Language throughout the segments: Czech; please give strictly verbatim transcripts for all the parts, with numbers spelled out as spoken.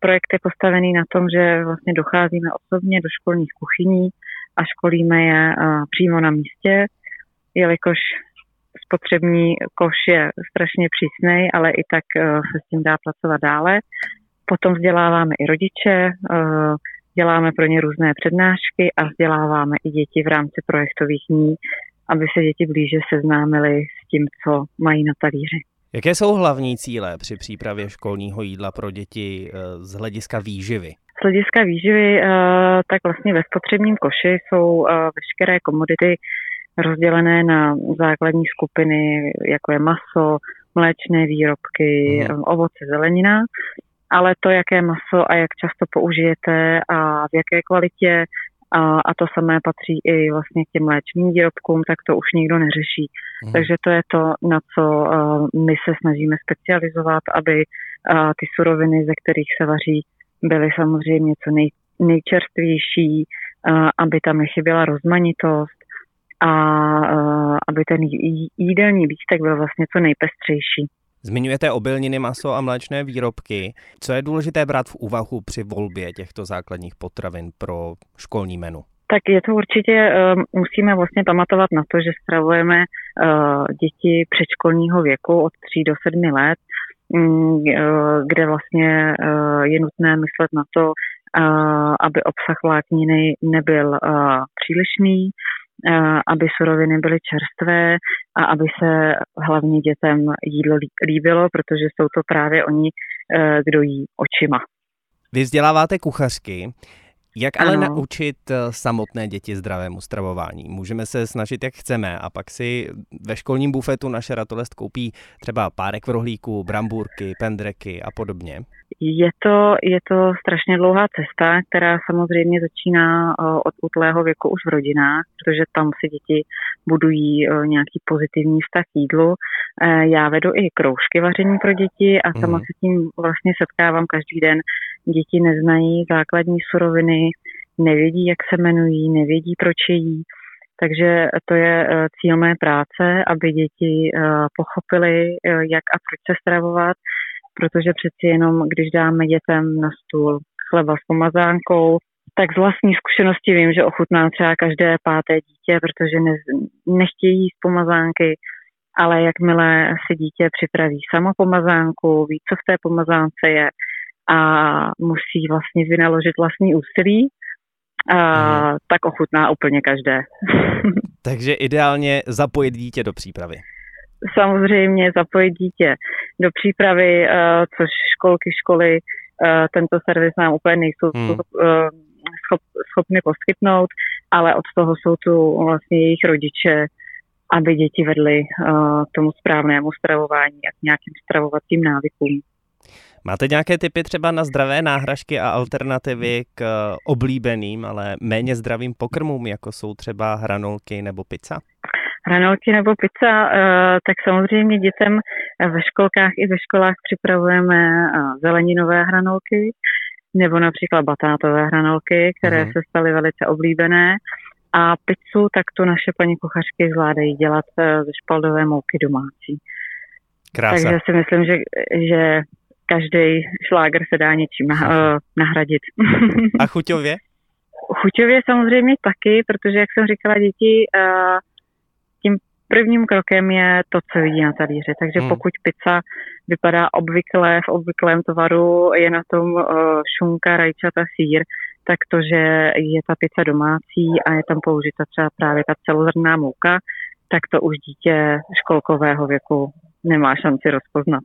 projekt je postavený na tom, že vlastně docházíme osobně do školních kuchyní a školíme je přímo na místě, jelikož spotřební koš je strašně přísnej, ale i tak se s tím dá pracovat dále. Potom vzděláváme i rodiče, děláme pro ně různé přednášky a vzděláváme i děti v rámci projektových dní, aby se děti blíže seznámily s tím, co mají na talíři. Jaké jsou hlavní cíle při přípravě školního jídla pro děti z hlediska výživy? Z hlediska výživy, tak vlastně ve spotřebním koši jsou veškeré komodity rozdělené na základní skupiny, jako je maso, mléčné výrobky, hmm. ovoce, zelenina, ale to, jaké maso a jak často použijete a v jaké kvalitě, a, a to samé patří i vlastně k těm mléčným výrobkům, tak to už nikdo neřeší. Hmm. Takže to je to, na co uh, my se snažíme specializovat, aby uh, ty suroviny, ze kterých se vaří, byly samozřejmě co nej, nejčerstvější, uh, aby tam nechyběla rozmanitost a uh, aby ten jídelní lístek byl vlastně co nejpestřejší. Zmiňujete obilniny, maso a mléčné výrobky. Co je důležité brát v úvahu při volbě těchto základních potravin pro školní menu? Tak je to určitě, musíme vlastně pamatovat na to, že stravujeme děti předškolního věku od tří do sedmi let, kde vlastně je nutné myslet na to, aby obsah vlákniny nebyl přílišný, aby suroviny byly čerstvé a aby se hlavně dětem jídlo líbilo, protože jsou to právě oni, kdo jí očima. Vy vzděláváte kuchařky. Jak ale ano. naučit samotné děti zdravému stravování? Můžeme se snažit, jak chceme, a pak si ve školním bufetu naše ratolest koupí třeba párek rohlíků, brambůrky, pendreky a podobně? Je to, je to strašně dlouhá cesta, která samozřejmě začíná od útlého věku už v rodinách, protože tam si děti budují nějaký pozitivní vztah k jídlu. Já vedu i kroužky vaření pro děti a sama mm. se tím vlastně setkávám každý den. Děti neznají základní suroviny, nevědí, jak se jmenují, nevědí, proč jedí. Takže to je cíl mé práce, aby děti pochopily, jak a proč se stravovat, protože přeci jenom, když dáme dětem na stůl chleba s pomazánkou, tak z vlastní zkušenosti vím, že ochutná třeba každé páté dítě, protože ne, nechtějí jíst pomazánky, ale jakmile si dítě připraví samo pomazánku, ví, co v té pomazánce je a musí vlastně vynaložit vlastní úsilí, a hmm. tak ochutná úplně každé. Takže ideálně zapojit dítě do přípravy. Samozřejmě zapojit dítě do přípravy, což školky, školy, tento servis nám úplně nejsou hmm. schop, schopny poskytnout, ale od toho jsou tu vlastně jejich rodiče, aby děti vedly k tomu správnému stravování a k nějakým stravovacím návykům. Máte nějaké tipy třeba na zdravé náhražky a alternativy k oblíbeným, ale méně zdravým pokrmům, jako jsou třeba hranolky nebo pizza? Hranolky nebo pizza, tak samozřejmě dětem ve školkách i ve školách připravujeme zeleninové hranolky nebo například batátové hranolky, které uh-huh. se staly velice oblíbené. A pizzu, tak to naše paní kuchařky zvládají dělat ze špaldové mouky domácí. Krása. Takže si myslím, že, že každý šlágr se dá něčím nahradit. A chuťově? Chuťově samozřejmě taky, protože, jak jsem říkala, děti tím prvním krokem je to, co vidí na talíři. Takže hmm. pokud pizza vypadá obvykle v obvyklém tvaru, je na tom šunka, rajčata, sýr, tak to, že je ta pizza domácí a je tam použita třeba právě ta celozrnná mouka, tak to už dítě školkového věku nemá šanci rozpoznat.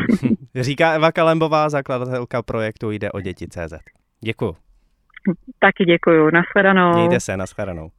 Říká Eva Kalembová, zakladatelka projektu Jde o děti tečka cé zet. Děkuju. Taky děkuju. Nashledanou. Mějte se, nashledanou.